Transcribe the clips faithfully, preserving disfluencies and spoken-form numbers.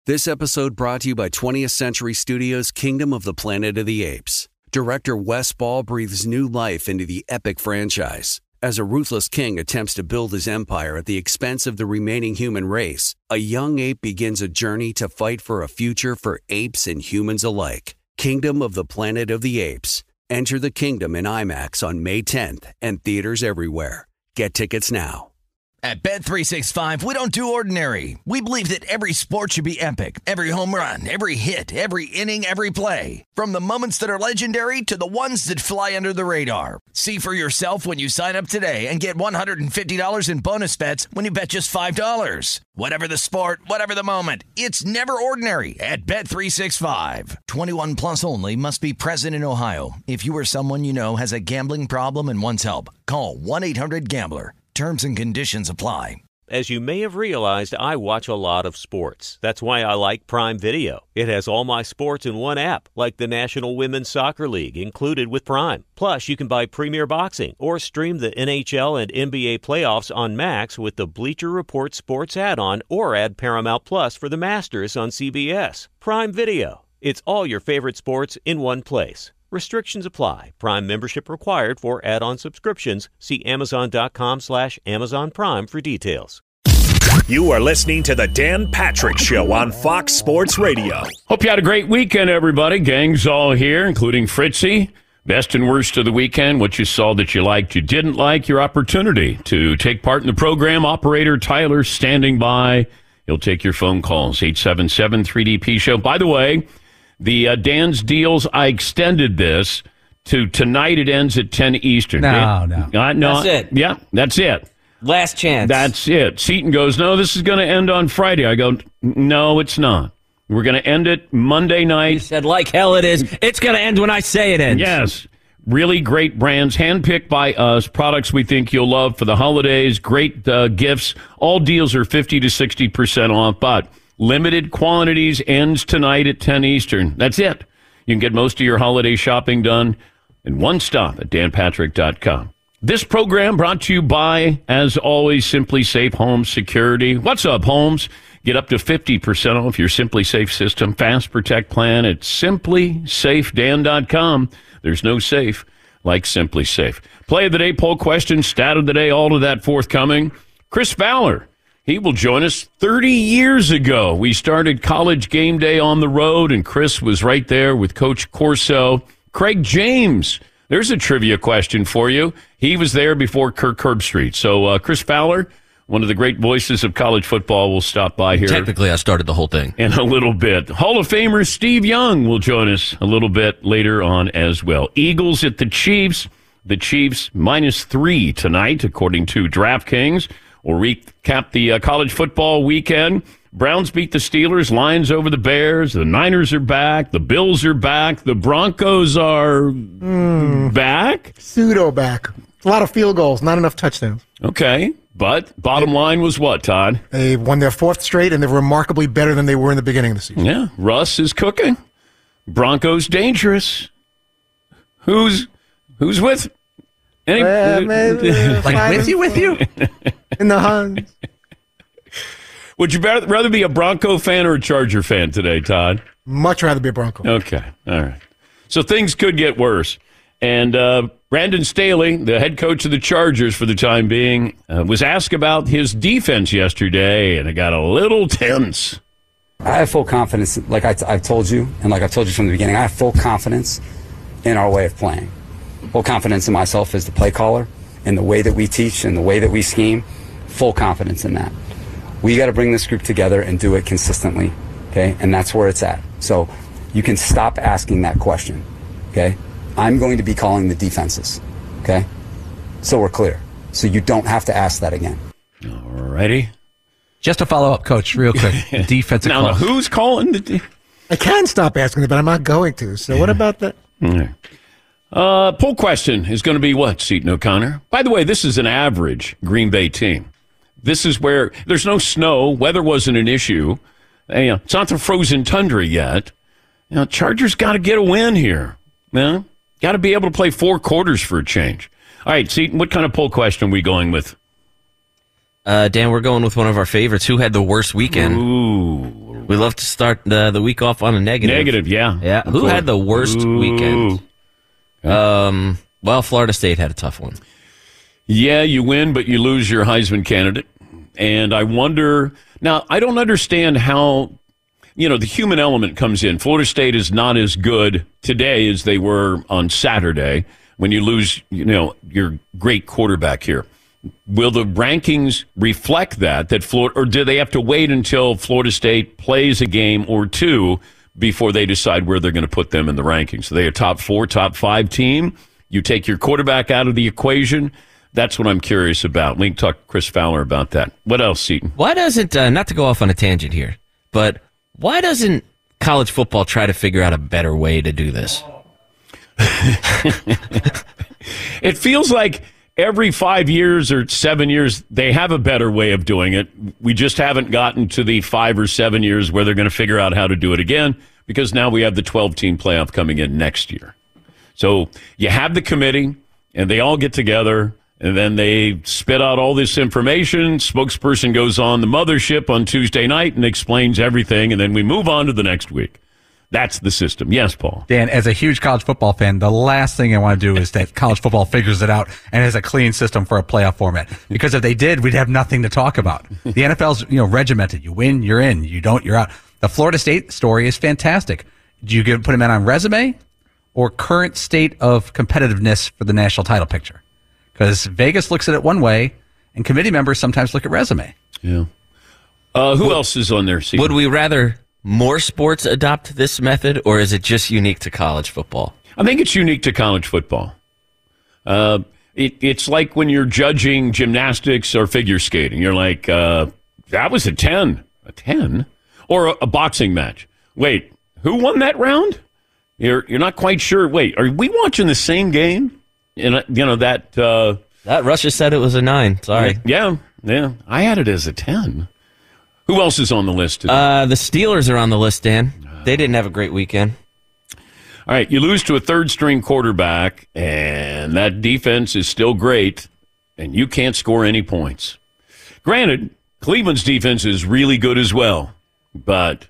This episode brought to you by twentieth Century Studios' Kingdom of the Planet of the Apes. Director Wes Ball breathes new life into the epic franchise. As a ruthless king attempts to build his empire at the expense of the remaining human race, a young ape begins a journey to fight for a future for apes and humans alike. Kingdom of the Planet of the Apes. Enter the kingdom in IMAX on May tenth and theaters everywhere. Get tickets now. At Bet three sixty-five, we don't do ordinary. We believe that every sport should be epic. Every home run, every hit, every inning, every play. From the moments that are legendary to the ones that fly under the radar. See for yourself when you sign up today and get one hundred fifty dollars in bonus bets when you bet just five dollars. Whatever the sport, whatever the moment, it's never ordinary at Bet three sixty-five. twenty-one plus only. Must be present in Ohio. If you or someone you know has a gambling problem and wants help, call one eight hundred gambler. Terms and conditions apply. As you may have realized, I watch a lot of sports. That's why I like Prime Video. It has all my sports in one app, like the National Women's Soccer League, included with Prime. Plus, you can buy Premier Boxing or stream the N H L and N B A playoffs on Max with the Bleacher Report Sports add-on, or add Paramount Plus for the Masters on C B S. Prime Video. It's all your favorite sports in one place. Restrictions apply. Prime membership required for add-on subscriptions. See Amazon.com slash Amazon Prime for details. You are listening to the Dan Patrick Show on Fox Sports Radio. Hope you had a great weekend, everybody. Gang's all here, including Fritzy. Best and worst of the weekend, what you saw that you liked, you didn't like, your opportunity to take part in the program. Operator Tyler standing by. He'll take your phone calls, eight seven seven three D P show. By the way, The uh, Dan's Deals, I extended this to tonight. It ends at ten Eastern. No, no. Uh, no. That's it. Yeah, that's it. Last chance. That's it. Seton goes, no, this is going to end on Friday. I go, no, it's not. We're going to end it Monday night. You said like hell it is. It's going to end when I say it ends. Yes. Really great brands, handpicked by us, products we think you'll love for the holidays, great uh, gifts. All deals are fifty to sixty percent off, but limited quantities, ends tonight at ten Eastern. That's it. You can get most of your holiday shopping done in one stop at dan patrick dot com. This program brought to you by, as always, Simply Safe Home Security. What's up, Homes? Get up to fifty percent off your Simply Safe system Fast Protect plan at simply safe dan dot com. There's no safe like Simply Safe. Play of the day, poll question, stat of the day, all of that forthcoming. Chris Fowler. He will join us. thirty years ago, we started College Game Day on the road, and Chris was right there with Coach Corso. Craig James, there's a trivia question for you. He was there before Kirk Herbstreit. So uh, Chris Fowler, one of the great voices of college football, will stop by here. Technically, I started the whole thing. In a little bit. Hall of Famer Steve Young will join us a little bit later on as well. Eagles at the Chiefs. The Chiefs minus three tonight, according to DraftKings. We'll recap the uh, college football weekend. Browns beat the Steelers. Lions over the Bears. The Niners are back. The Bills are back. The Broncos are mm, back. Pseudo back. A lot of field goals, not enough touchdowns. Okay, but bottom line was what, Todd? They won their fourth straight, and they're remarkably better than they were in the beginning of the season. Yeah, Russ is cooking. Broncos dangerous. Who's who's with? Any, uh, maybe, like with you, with you? In the Huns. Would you rather be a Bronco fan or a Charger fan today, Todd? Much rather be a Bronco. Okay, all right. So things could get worse. And uh, Brandon Staley, the head coach of the Chargers for the time being, uh, was asked about his defense yesterday, and it got a little tense. I have full confidence, like I t- I've told you, and like I've told you from the beginning, I have full confidence in our way of playing. Full confidence in myself as the play caller, in the way that we teach, and the way that we scheme. Full confidence in that. We got to bring this group together and do it consistently, okay? And that's where it's at. So you can stop asking that question, okay? I'm going to be calling the defenses, okay? So we're clear. So you don't have to ask that again. All righty. Just to follow up, Coach, real quick. The defensive now, call. Who's calling the de- I can stop asking it, but I'm not going to. So what about that? Okay. Uh, poll question is going to be what, Seton O'Connor? By the way, this is an average Green Bay team. This is where there's no snow. Weather wasn't an issue. You know, it's not the frozen tundra yet. You know, Chargers got to get a win here. You know, got to be able to play four quarters for a change. All right, Seton, what kind of poll question are we going with? Uh, Dan, we're going with one of our favorites. Who had the worst weekend? Ooh. We love to start the, the week off on a negative. Negative, yeah. Yeah. Who had the worst Ooh. weekend? Um, well, Florida State had a tough one. Yeah, you win, but you lose your Heisman candidate. And I wonder, now, I don't understand how, you know, the human element comes in. Florida State is not as good today as they were on Saturday when you lose, you know, your great quarterback here. Will the rankings reflect that, that Florida, or do they have to wait until Florida State plays a game or two before they decide where they're going to put them in the rankings? So they a top four, top five team. You take your quarterback out of the equation. That's what I'm curious about. We can talk to Chris Fowler about that. What else, Seton? Why doesn't, uh, not to go off on a tangent here, but why doesn't college football try to figure out a better way to do this? It feels like every five years or seven years, they have a better way of doing it. We just haven't gotten to the five or seven years where they're going to figure out how to do it again, because now we have the twelve-team playoff coming in next year. So you have the committee, and they all get together, and then they spit out all this information. Spokesperson goes on the mothership on Tuesday night and explains everything, and then we move on to the next week. That's the system. Yes, Paul. Dan, as a huge college football fan, the last thing I want to do is that college football figures it out and has a clean system for a playoff format. Because if they did, we'd have nothing to talk about. The N F L's, you know, regimented. You win, you're in. You don't, you're out. The Florida State story is fantastic. Do you give, put them in on resume or current state of competitiveness for the national title picture? Because Vegas looks at it one way, and committee members sometimes look at resume. Yeah. Uh, who else is on there? Would we rather more sports adopt this method, or is it just unique to college football? I think it's unique to college football. Uh, it, it's like when you're judging gymnastics or figure skating. You're like, uh, that was a ten. A ten? Or a, a boxing match. Wait, who won that round? You're you're not quite sure. Wait, are we watching the same game? And you know that uh, that Russia said it was a nine. Sorry. Yeah, yeah. I had it as a ten. Who else is on the list today? Uh, the Steelers are on the list, Dan. They didn't have a great weekend. All right, you lose to a third-string quarterback, and that defense is still great, and you can't score any points. Granted, Cleveland's defense is really good as well, but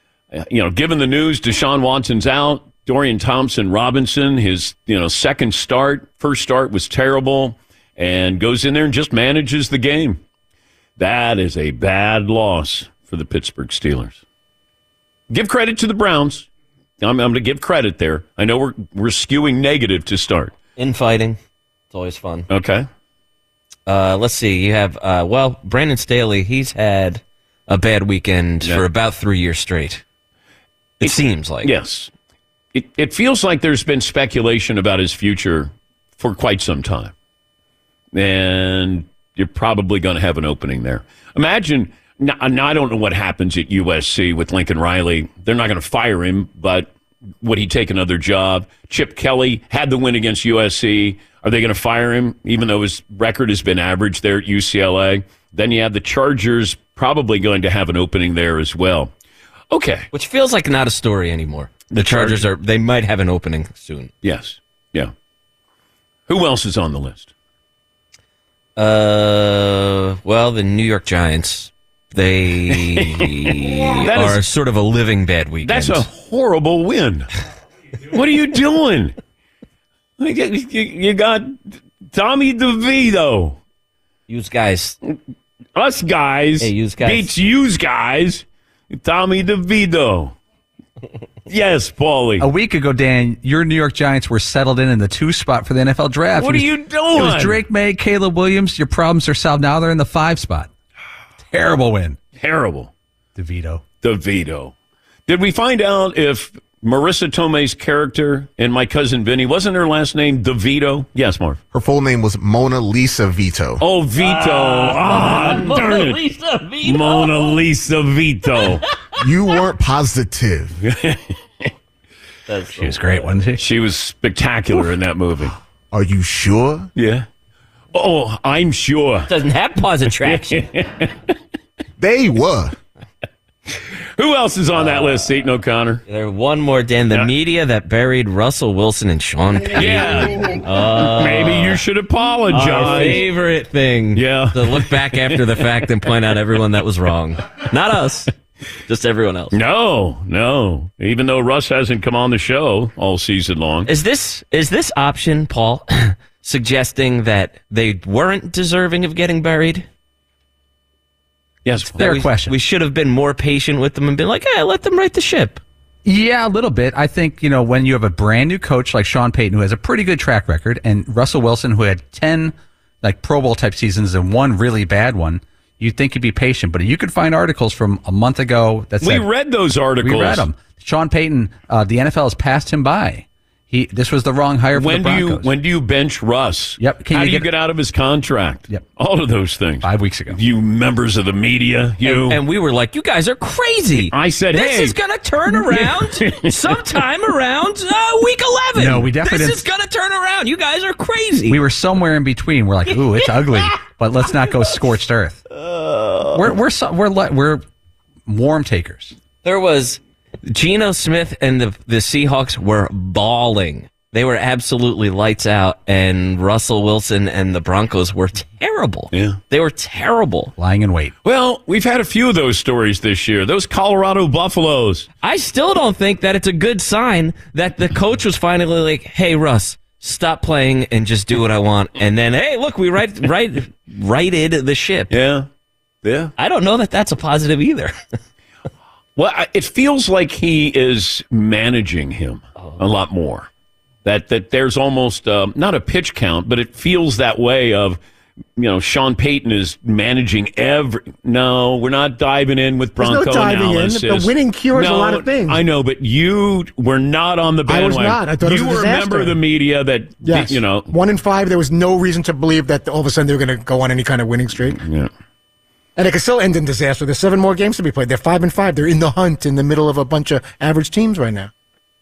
you know, given the news, Deshaun Watson's out. Dorian Thompson-Robinson, his you know second start, first start was terrible, and goes in there and just manages the game. That is a bad loss for the Pittsburgh Steelers. Give credit to the Browns. I'm, I'm going to give credit there. I know we're we're skewing negative to start. Infighting. It's always fun. Okay. Uh, let's see. You have, uh, well, Brandon Staley, he's had a bad weekend yeah. for about three years straight. It, it seems like. Yes. It, it feels like there's been speculation about his future for quite some time. And you're probably going to have an opening there. Imagine, now, I don't know what happens at U S C with Lincoln Riley. They're not going to fire him, but would he take another job? Chip Kelly had the win against U S C. Are they going to fire him, even though his record has been average there at U C L A? Then you have the Chargers probably going to have an opening there as well. Okay. Which feels like not a story anymore. The, the Chargers, Chargers are, they might have an opening soon. Yes. Yeah. Who else is on the list? Uh, well, the New York Giants. They are is, sort of a living bad weekend. That's a horrible win. What are you doing? You got Tommy DeVito. Use guys. Us guys. Hey, use guys. Beats use guys. Tommy DeVito. Yes, Paulie. A week ago, Dan, your New York Giants were settled in in the two spot for the N F L draft. What was, are you doing? It was Drake May, Caleb Williams. Your problems are solved. Now they're in the five spot. Terrible win. Terrible. DeVito. DeVito. Did we find out if Marissa Tomei's character in My Cousin Vinny, wasn't her last name DeVito? Yes, Marv. Her full name was Mona Lisa Vito. Oh, Vito. Ah, oh, darn Mona it. Lisa Vito. Mona Lisa Vito. You weren't positive. That's she was great, wasn't she? She was spectacular in that movie. Are you sure? Yeah. Oh, I'm sure. Doesn't have pause attraction. They were. Who else is on that uh, list, Seton O'Connor? There's one more, Dan. The yeah. media that buried Russell Wilson and Sean Payton. Yeah. Uh, Maybe you should apologize. Our favorite thing. Yeah. To look back after the fact and point out everyone that was wrong. Not us. Just everyone else. No, no. Even though Russ hasn't come on the show all season long. Is this is this option, Paul, suggesting that they weren't deserving of getting buried? Yes, fair we, question. We should have been more patient with them and been like, hey, let them right the ship. Yeah, a little bit. I think, you know, when you have a brand new coach like Sean Payton, who has a pretty good track record, and Russell Wilson, who had ten like Pro Bowl type seasons and one really bad one, you'd think he'd be patient. But you could find articles from a month ago that said, we read those articles. We read them. Sean Payton, uh, the N F L has passed him by. He This was the wrong hire for when the do Broncos. you when do you bench Russ? Yep. Can How you do you get, get out of his contract? Yep. All of those things. Five weeks ago. You members of the media, you. And, and we were like, you guys are crazy. I said, this hey. is going to turn around sometime around uh, week eleven. No, we definitely This didn't. is going to turn around. You guys are crazy. We were somewhere in between. We're like, ooh, it's ugly, but let's not go scorched earth. We're we're so, we're le- we're warm takers. There was Geno Smith and the the Seahawks were bawling. They were absolutely lights out, and Russell Wilson and the Broncos were terrible. Yeah. They were terrible. Lying in wait. Well, we've had a few of those stories this year. Those Colorado Buffaloes. I still don't think that it's a good sign that the coach was finally like, hey, Russ, stop playing and just do what I want. And then, hey, look, we right, right, righted the ship. Yeah. Yeah. I don't know that that's a positive either. Well, I- it feels like he is managing him a lot more. That that there's almost um, not a pitch count, but it feels that way of, you know, Sean Payton is managing every. No, we're not diving in with Bronco There's no diving analysis. in. The winning cures no, a lot of things. I know, but you were not on the I was bandwagon. not. I thought it was you a were a disaster. member of the media that, Yes. you know. One in five, there was no reason to believe that all of a sudden they were going to go on any kind of winning streak. Yeah. And it could still end in disaster. There's seven more games to be played. They're five and five. They're in the hunt in the middle of a bunch of average teams right now.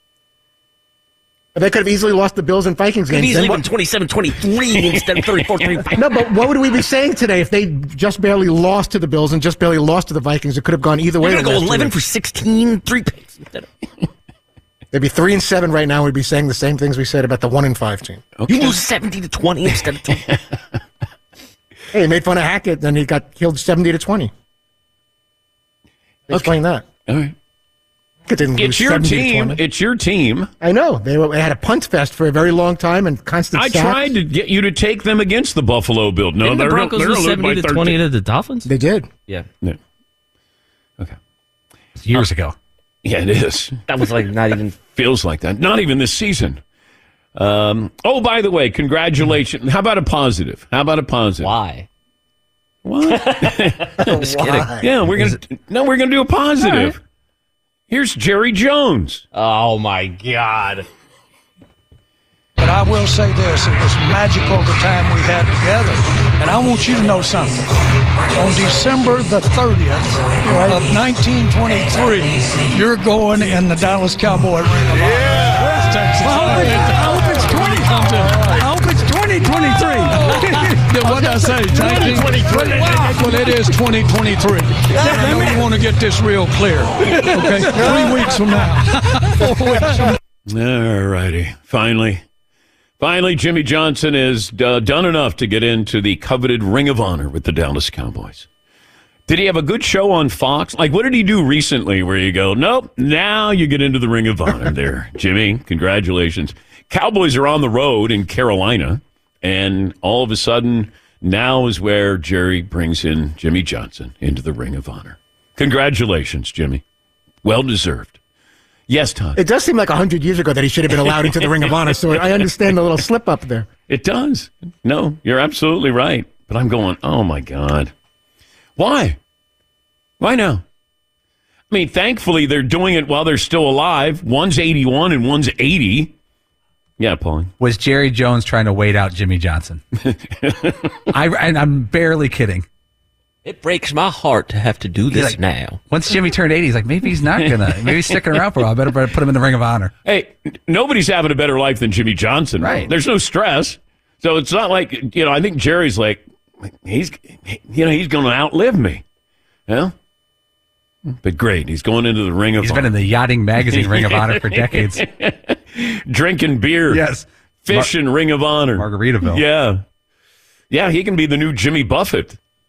But they could have easily lost the Bills and Vikings Could games. easily Then won what- twenty-seven twenty-three instead of thirty-four thirty-five. No, but what would we be saying today if they just barely lost to the Bills and just barely lost to the Vikings? It could have gone either way. They're the going to last go two eleven weeks. for sixteen, three picks instead of. They'd be three and seven right now. We'd be saying the same things we said about the one and five team. You lose seventy to twenty instead of twenty. Hey, he made fun of Hackett, then he got killed seventy to twenty. Explain that. All right. Hackett didn't lose It's your seventy to team. twenty. It's your team. I know. They, were, they had a punt fest for a very long time and constant I sacks. tried to get you to take them against the Buffalo Bills. No, Didn't the they're Broncos they're lose losing by seventy to twenty thirteen. to the Dolphins? They did. Yeah. Yeah. Okay. Years ago. Yeah, it is. That was like not even. Feels like that. Not even this season. Um, oh, by the way, congratulations. How about a positive? How about a positive? Why? What? I'm just kidding. Yeah, we're gonna no, we're gonna do a positive. Here's Jerry Jones. Oh my God. But I will say this, it was magical the time we had together. And I want you to know something. On December the thirtieth of nineteen twenty-three, you're going in the Dallas Cowboy Ring of Honor. West Texas. I hope it's twenty something. I hope it's twenty twenty-three. What did I say? nineteen twenty-three. Well, it is twenty twenty-three. I know you want to get this real clear. Okay, three weeks from now. Four weeks from now. All righty. Finally. Finally, Jimmy Johnson has uh, done enough to get into the coveted Ring of Honor with the Dallas Cowboys. Did he have a good show on Fox? Like, what did he do recently where you go, nope, now you get into the Ring of Honor there. Jimmy, congratulations. Cowboys are on the road in Carolina, and all of a sudden, now is where Jerry brings in Jimmy Johnson into the Ring of Honor. Congratulations, Jimmy. Well deserved. Yes, Todd. It does seem like one hundred years ago that he should have been allowed into the Ring of Honor, so I understand the little slip up there. It does. No, you're absolutely right. But I'm going, oh, my God. Why? Why now? I mean, thankfully, they're doing it while they're still alive. One's eighty-one and one's eighty. Yeah, Pauline. Was Jerry Jones trying to wait out Jimmy Johnson? I, and I'm barely kidding. It breaks my heart to have to do this like, now. Once Jimmy turned eighty, he's like, maybe he's not going to. Maybe he's sticking around for a while. I better put him in the Ring of Honor. Hey, nobody's having a better life than Jimmy Johnson. Right. There's no stress. So it's not like, you know, I think Jerry's like, he's, you know, he's going to outlive me. Yeah. But great. He's going into the Ring of He's Honor. been in the Yachting Magazine Ring of Honor for decades. Drinking beer. Yes. Fishing Ring of Honor. Margaritaville. Yeah. Yeah, he can be the new Jimmy Buffett.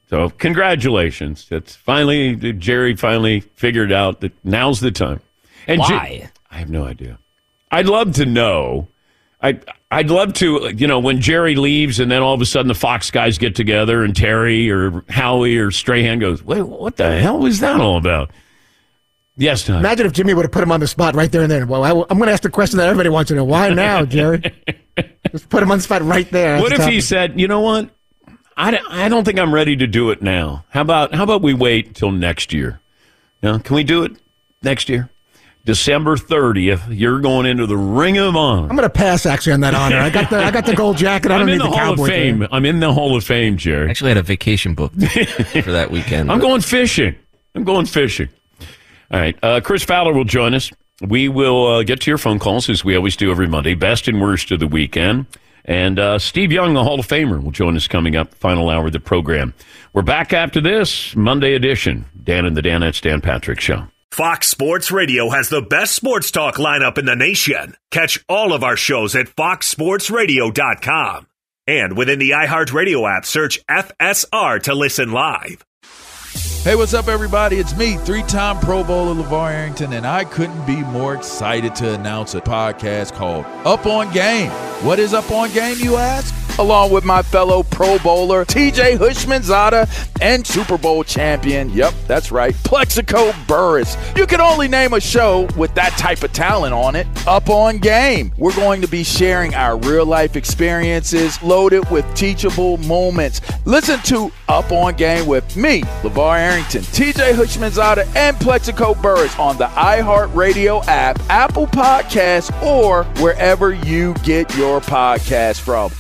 So congratulations. It's finally, Jerry finally figured out that now's the time. And Why? Jer- I have no idea. I'd love to know. I'd, I'd love to, you know, when Jerry leaves and then all of a sudden the Fox guys get together and Terry or Howie or Strahan goes, wait, what the hell was that all about? Yes, Tom. Imagine if Jimmy would have put him on the spot right there and then. Well, I, I'm going to ask the question that everybody wants to know. Why now, Jerry? Just put him on the spot right there. What if he said, you know what? I don't, I don't think I'm ready to do it now. How about how about we wait till next year? You know, can we do it next year? December thirtieth, you're going into the Ring of Honor. I'm going to pass actually on that honor. I got the I got the gold jacket. I don't I'm in need the, the Hall of Cowboy Fame. thing. I'm in the Hall of Fame, Jerry. Actually, I had a vacation booked for that weekend. I'm but- going fishing. I'm going fishing. All right. Uh, Chris Fowler will join us. We will uh, get to your phone calls as we always do every Monday. Best and worst of the weekend. And uh, Steve Young, the Hall of Famer, will join us coming up, final hour of the program. We're back after this Monday edition. Dan and the Danettes, Dan Patrick Show. Fox Sports Radio has the best sports talk lineup in the nation. Catch all of our shows at fox sports radio dot com. And within the iHeartRadio app, search F S R to listen live. Hey, what's up, everybody? It's me, three-time Pro Bowler LeVar Arrington, and I couldn't be more excited to announce a podcast called Up On Game. What is Up On Game, you ask? Along with my fellow Pro Bowler, T J Hushmanzada, and Super Bowl champion, yep, that's right, Plexico Burris. You can only name a show with that type of talent on it. Up On Game. We're going to be sharing our real-life experiences loaded with teachable moments. Listen to Up On Game with me, LeVar Arrington, T J Hushmanzada, and Plexico Burris on the iHeartRadio app, Apple Podcasts, or wherever you get your podcast from.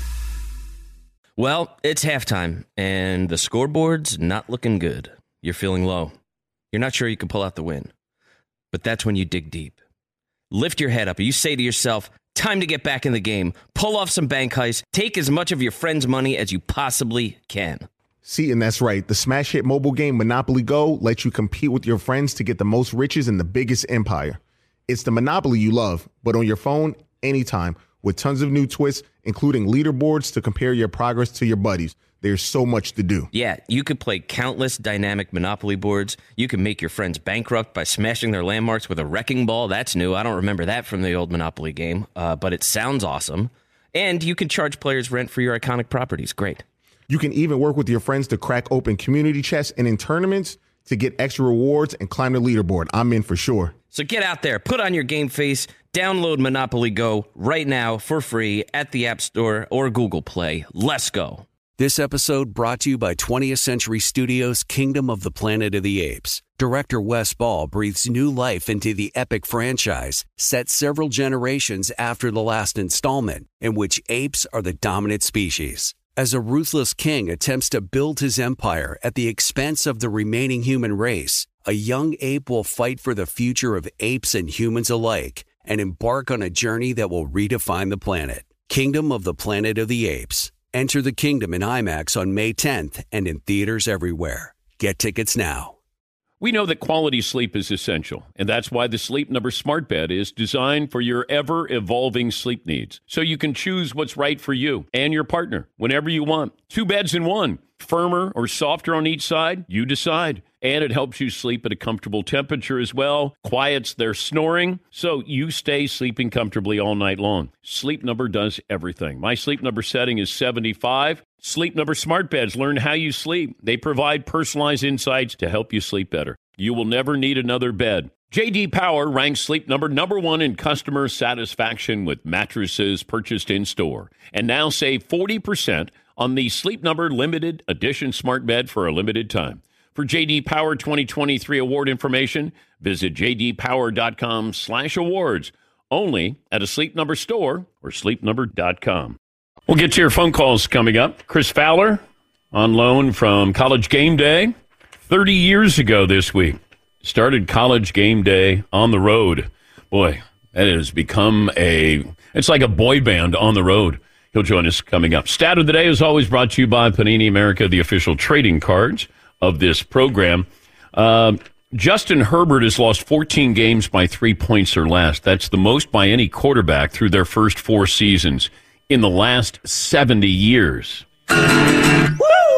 Well, it's halftime, and the scoreboard's not looking good. You're feeling low. You're not sure you can pull out the win. But that's when you dig deep. Lift your head up. You say to yourself, time to get back in the game. Pull off some bank heists. Take as much of your friend's money as you possibly can. See, and that's right. The smash hit mobile game Monopoly Go lets you compete with your friends to get the most riches in the biggest empire. It's the Monopoly you love, but on your phone, anytime, with tons of new twists, including leaderboards to compare your progress to your buddies. There's so much to do. Yeah, you could play countless dynamic Monopoly boards. You can make your friends bankrupt by smashing their landmarks with a wrecking ball. That's new. I don't remember that from the old Monopoly game, uh, but it sounds awesome. And you can charge players rent for your iconic properties. Great. You can even work with your friends to crack open community chests and in tournaments to get extra rewards and climb the leaderboard. I'm in for sure. So get out there, put on your game face, download Monopoly Go right now for free at the App Store or Google Play. Let's go. This episode brought to you by twentieth Century Studios' Kingdom of the Planet of the Apes. Director Wes Ball breathes new life into the epic franchise, set several generations after the last installment, in which apes are the dominant species. As a ruthless king attempts to build his empire at the expense of the remaining human race, a young ape will fight for the future of apes and humans alike and embark on a journey that will redefine the planet. Kingdom of the Planet of the Apes. Enter the kingdom in IMAX on May tenth and in theaters everywhere. Get tickets now. We know that quality sleep is essential, and that's why the Sleep Number Smart Bed is designed for your ever-evolving sleep needs, so you can choose what's right for you and your partner whenever you want. Two beds in one, firmer or softer on each side, you decide. And it helps you sleep at a comfortable temperature as well, quiets their snoring, so you stay sleeping comfortably all night long. Sleep Number does everything. My Sleep Number setting is seventy-five. Sleep Number Smart Beds learn how you sleep. They provide personalized insights to help you sleep better. You will never need another bed. J D Power ranks Sleep Number number one in customer satisfaction with mattresses purchased in-store. And now save forty percent on the Sleep Number Limited Edition Smart Bed for a limited time. For J D Power twenty twenty-three award information, visit j d power dot com slash awards. Only at a Sleep Number store or sleep number dot com. We'll get to your phone calls coming up. Chris Fowler on loan from College Game Day. thirty years ago this week, started College Game Day on the road. Boy, that has become a, it's like a boy band on the road. He'll join us coming up. Stat of the Day is always brought to you by Panini America, the official trading cards of this program. Uh, Justin Herbert has lost fourteen games by three points or less. That's the most by any quarterback through their first four seasons in the last seventy years. Woo!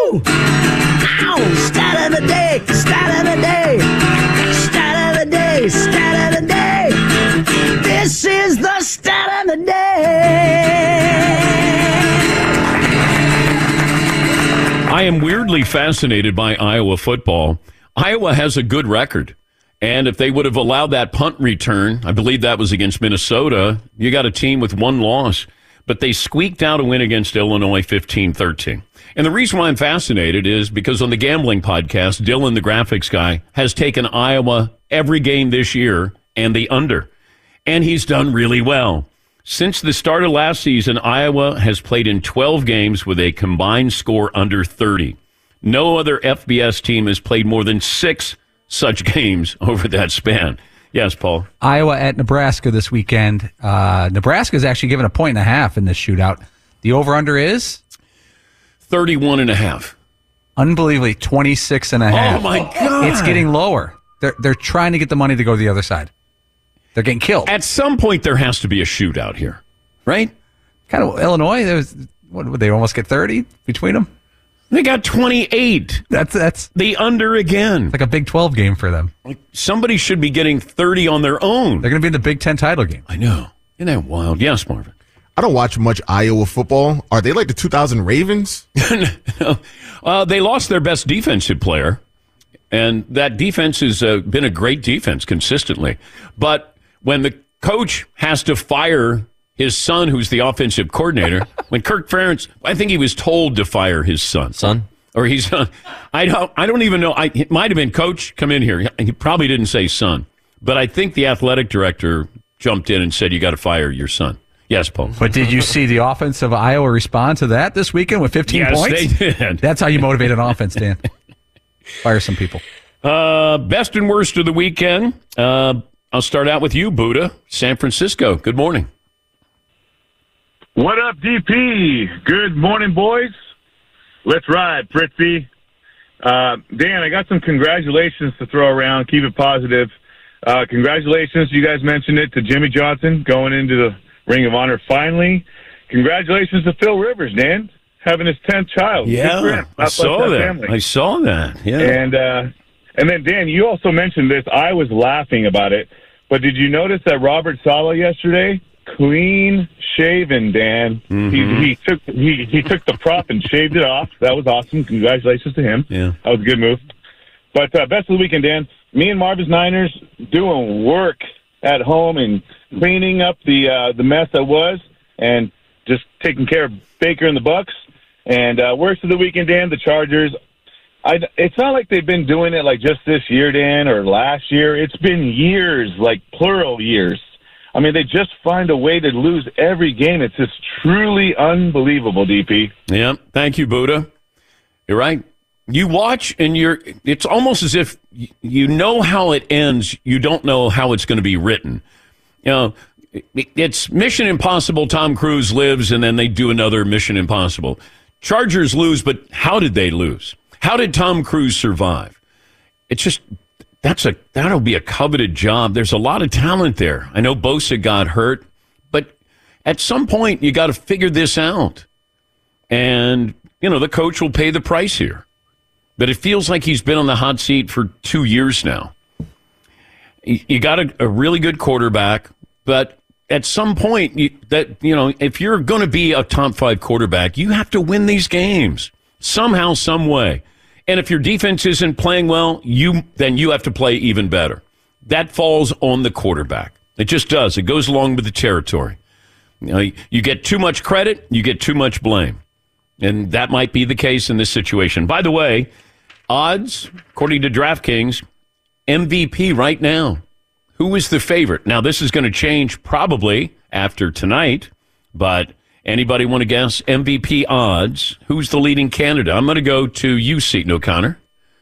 Woo! Ow! Stat of the day! Stat of the day! Stat of the day! Stat of the day! This is the stat of the day! I am weirdly fascinated by Iowa football. Iowa has a good record. And if they would have allowed that punt return, I believe that was against Minnesota, you got a team with one loss. But they squeaked out a win against Illinois fifteen thirteen. And the reason why I'm fascinated is because on the gambling podcast, Dylan, the graphics guy, has taken Iowa every game this year and the under. And he's done really well. Since the start of last season, Iowa has played in twelve games with a combined score under thirty. No other F B S team has played more than six such games over that span. Yes, Paul. Iowa at Nebraska this weekend. Uh, Nebraska is actually given a point and a half in this shootout. The over-under is? thirty-one and a half. Unbelievably, twenty-six and a half. Oh, my God. It's getting lower. They're, they're trying to get the money to go to the other side. They're getting killed. At some point, there has to be a shootout here, right? Kind of Illinois. There was, what would they almost get thirty between them? They got twenty-eight. That's that's the under again. It's like a Big twelve game for them. Like somebody should be getting thirty on their own. They're going to be in the Big Ten title game. I know. Isn't that wild? Yes, Marvin. I don't watch much Iowa football. Are they like the two thousand Ravens? no. uh, they lost their best defensive player, and that defense has uh, been a great defense consistently. But when the coach has to fire his son, who's the offensive coordinator, when Kirk Ferentz, I think he was told to fire his son. Son? Or he's, uh, I don't, I don't even know. I, it might have been coach, come in here. He probably didn't say son. But I think the athletic director jumped in and said, you got to fire your son. Yes, Paul. But did you see the offense of Iowa respond to that this weekend with fifteen yes, points? Yes, they did. That's how you motivate an offense, Dan. Fire some people. Uh, best and worst of the weekend. Uh, I'll start out with you, Buddha. San Francisco. Good morning. What up, D P? Good morning, boys. Let's ride, Fritzy. Uh, Dan, I got some congratulations to throw around. Keep it positive. Uh, congratulations, you guys mentioned it, to Jimmy Johnson going into the Ring of Honor finally. Congratulations to Phil Rivers, Dan, having his tenth child. Yeah, I saw that. Family. I saw that. Yeah. And, uh, and then, Dan, you also mentioned this. I was laughing about it. But did you notice that Robert Saleh yesterday, clean shaven, Dan? Mm-hmm. He, he took he, he took the prop and shaved it off. That was awesome. Congratulations to him. Yeah, that was a good move. But uh, best of the weekend, Dan. Me and Marvin's Niners doing work at home and cleaning up the uh, the mess that was, and just taking care of Baker and the Bucks. And uh, worst of the weekend, Dan, the Chargers. I, it's not like they've been doing it like just this year, Dan, or last year. It's been years, like plural years. I mean, they just find a way to lose every game. It's just truly unbelievable, D P. Yeah, thank you, Buddha. You're right. You watch, and you're. It's almost as if you know how it ends. You don't know how it's going to be written. You know, it's Mission Impossible. Tom Cruise lives, and then they do another Mission Impossible. Chargers lose, but how did they lose? How did Tom Cruise survive? It's just that's a that'll be a coveted job. There's a lot of talent there. I know Bosa got hurt, but at some point you got to figure this out. And you know the coach will pay the price here. But it feels like he's been on the hot seat for two years now. You got a, a really good quarterback, but at some point you, that you know if you're going to be a top five quarterback, you have to win these games somehow, some way. And if your defense isn't playing well, you then you have to play even better. That falls on the quarterback. It just does. It goes along with the territory. You know, you get too much credit, you get too much blame. And that might be the case in this situation. By the way, odds, according to DraftKings, M V P right now. Who is the favorite? Now, this is going to change probably after tonight, but anybody want to guess M V P odds? Who's the leading candidate? I'm going to go to you, Seton O'Connor.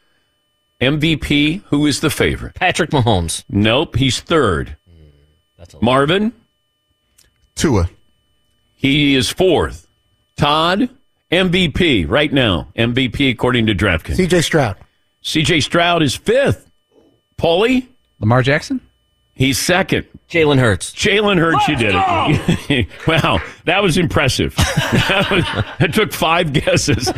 M V P, who is the favorite? Patrick Mahomes. Nope, he's third. Mm, that's a Marvin? Tua. He is fourth. Todd? M V P right now. M V P according to DraftKings. C J Stroud. C J Stroud is fifth. Paulie? Lamar Jackson? He's second. Jalen Hurts. Jalen Hurts, you did it. Wow, that was impressive. That, was, that took five guesses.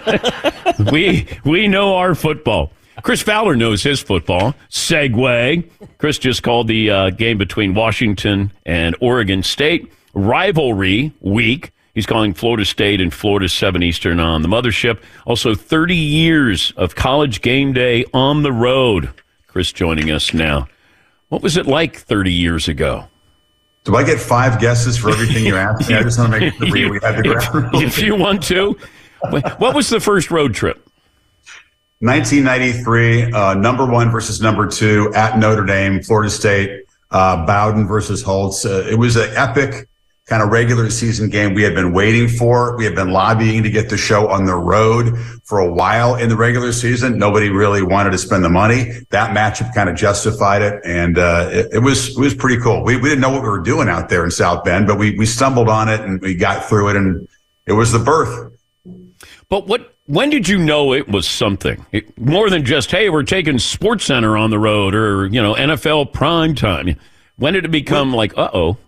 we we know our football. Chris Fowler knows his football. Segue. Chris just called the uh, game between Washington and Oregon State. Rivalry week. He's calling Florida State and Florida seven Eastern on the mothership. Also, thirty years of college game day on the road. Chris joining us now. What was it like thirty years ago? Do I get five guesses for everything you asked me? I just want to make sure we had the ground rules. If you want to. What was the first road trip? nineteen ninety-three, uh, number one versus number two at Notre Dame, Florida State, uh, Bowden versus Holtz. Uh, it was an epic kind of regular season game we had been waiting for. We had been lobbying to get the show on the road for a while in the regular season. Nobody really wanted to spend the money. That matchup kind of justified it, and uh, it, it was it was pretty cool. We we didn't know what we were doing out there in South Bend, but we we stumbled on it and we got through it, and it was the birth. But what? When did you know it was something it, more than just, hey, we're taking SportsCenter on the road or, you know, N F L prime time? When did it become we, like, uh oh?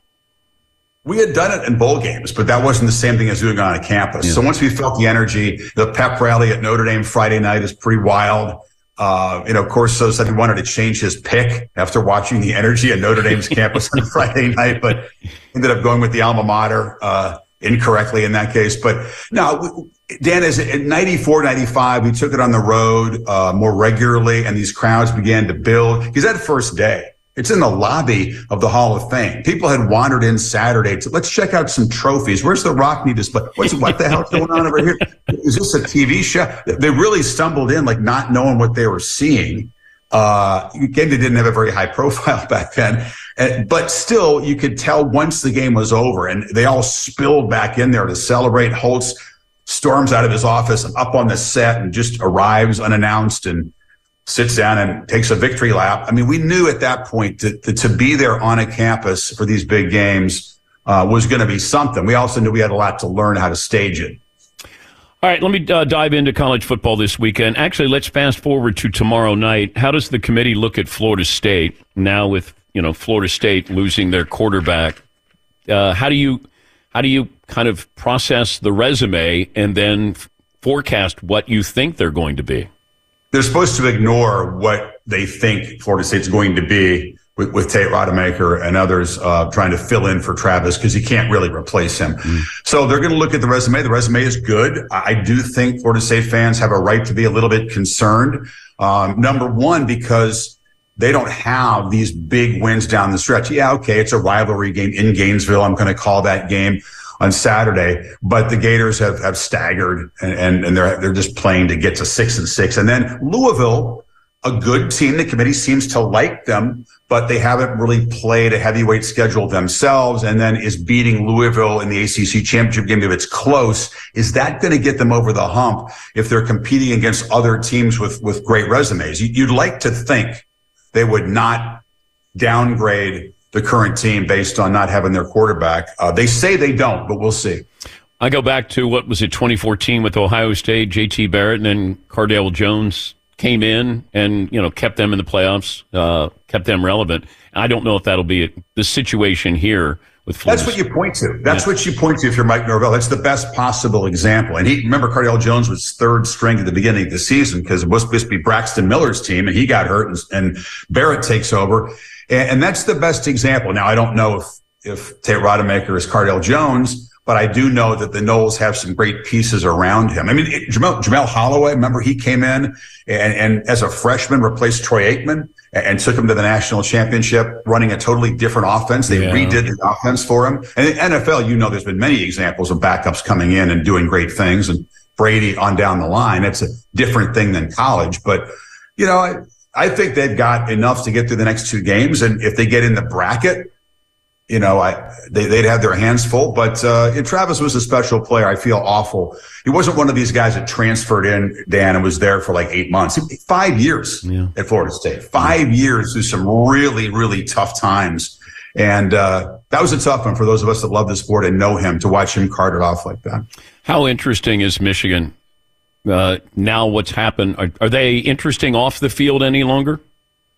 We had done it in bowl games, but that wasn't the same thing as doing it on a campus. Yeah. So once we felt the energy, the pep rally at Notre Dame Friday night is pretty wild. Uh, you know, Corso said he wanted to change his pick after watching the energy at Notre Dame's campus on Friday night, but ended up going with the alma mater uh, incorrectly in that case. But no, Dan, is in ninety-four, ninety-five, we took it on the road uh, more regularly, and these crowds began to build. Because that first day, it's in the lobby of the Hall of Fame. People had wandered in Saturday to, let's check out some trophies. Where's the Rockne display? What's, what the hell's going on over here? Is this a T V show? They really stumbled in, like not knowing what they were seeing. Uh, again, they didn't have a very high profile back then. Uh, but still, you could tell once the game was over, and they all spilled back in there to celebrate. Holtz storms out of his office and up on the set and just arrives unannounced and sits down and takes a victory lap. I mean, we knew at that point that, that to be there on a campus for these big games uh, was going to be something. We also knew we had a lot to learn how to stage it. All right, let me uh, dive into college football this weekend. Actually, let's fast forward to tomorrow night. How does the committee look at Florida State now with, you know, Florida State losing their quarterback? Uh, how do you how do you kind of process the resume and then f- forecast what you think they're going to be? They're supposed to ignore what they think Florida State's going to be with, with Tate Rodemaker and others uh, trying to fill in for Travis because you can't really replace him. Mm. So they're going to look at the resume. The resume is good. I do think Florida State fans have a right to be a little bit concerned. Um, number one, because they don't have these big wins down the stretch. Yeah, okay, it's a rivalry game in Gainesville. I'm going to call that game on Saturday, but the Gators have, have staggered and, and, and they're, they're just playing to get to six and six. And then Louisville, a good team. The committee seems to like them, but they haven't really played a heavyweight schedule themselves, and then is beating Louisville in the A C C championship game if it's close. Is that going to get them over the hump if they're competing against other teams with, with great resumes? You'd like to think they would not downgrade the current team based on not having their quarterback. Uh, they say they don't, but we'll see. I go back to, what was it, twenty fourteen with Ohio State, J T Barrett, and then Cardale Jones came in and, you know, kept them in the playoffs, uh, kept them relevant. I don't know if that'll be the situation here with Florida. That's what you point to. That's yeah. what you point to if you're Mike Norvell. That's the best possible example. And he, remember, Cardale Jones was third string at the beginning of the season because it was supposed to be Braxton Miller's team, and he got hurt, and, and Barrett takes over. And, and that's the best example. Now, I don't know if, if Tate Rodemaker is Cardale Jones, but I do know that the Noles have some great pieces around him. I mean, it, Jamel, Jamel Holloway, remember, he came in and, and as a freshman replaced Troy Aikman and, and took him to the national championship, running a totally different offense. They yeah. redid the offense for him. And in the N F L, you know, there's been many examples of backups coming in and doing great things, and Brady on down the line. It's a different thing than college. But, you know, I, I think they've got enough to get through the next two games. And if they get in the bracket, you know, I, they, they'd have their hands full. But uh, Travis was a special player. I feel awful. He wasn't one of these guys that transferred in, Dan, and was there for like eight months. Five years yeah. at Florida State. Five yeah. years through some really, really tough times. And uh, that was a tough one for those of us that love the sport and know him, to watch him cart it off like that. How interesting is Michigan uh, now? What's happened? Are, are they interesting off the field any longer?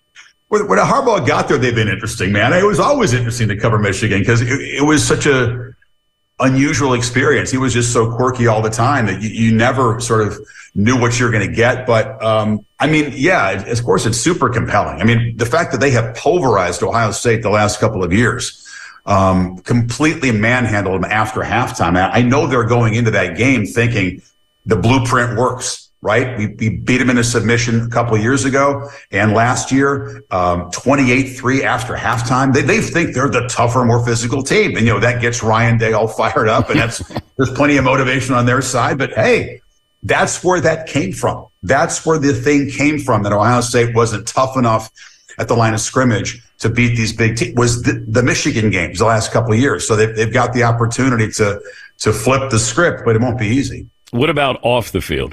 when, when Harbaugh got there, they've been interesting, man. It was always interesting to cover Michigan because it, it was such a unusual experience. He was just so quirky all the time that you, you never sort of knew what you were going to get. But, um, I mean, yeah, of course, it's super compelling. I mean, the fact that they have pulverized Ohio State the last couple of years, um, completely manhandled them after halftime. I know they're going into that game thinking the blueprint works. Right? We, we beat them in a submission a couple of years ago. And last year, um, twenty-eight three after halftime. They, they think they're the tougher, more physical team. And, you know, that gets Ryan Day all fired up. And that's, there's plenty of motivation on their side. But hey, that's where that came from. That's where the thing came from, that Ohio State wasn't tough enough at the line of scrimmage to beat these big teams, was the, the Michigan games the last couple of years. So they've, they've got the opportunity to, to flip the script, but it won't be easy. What about off the field?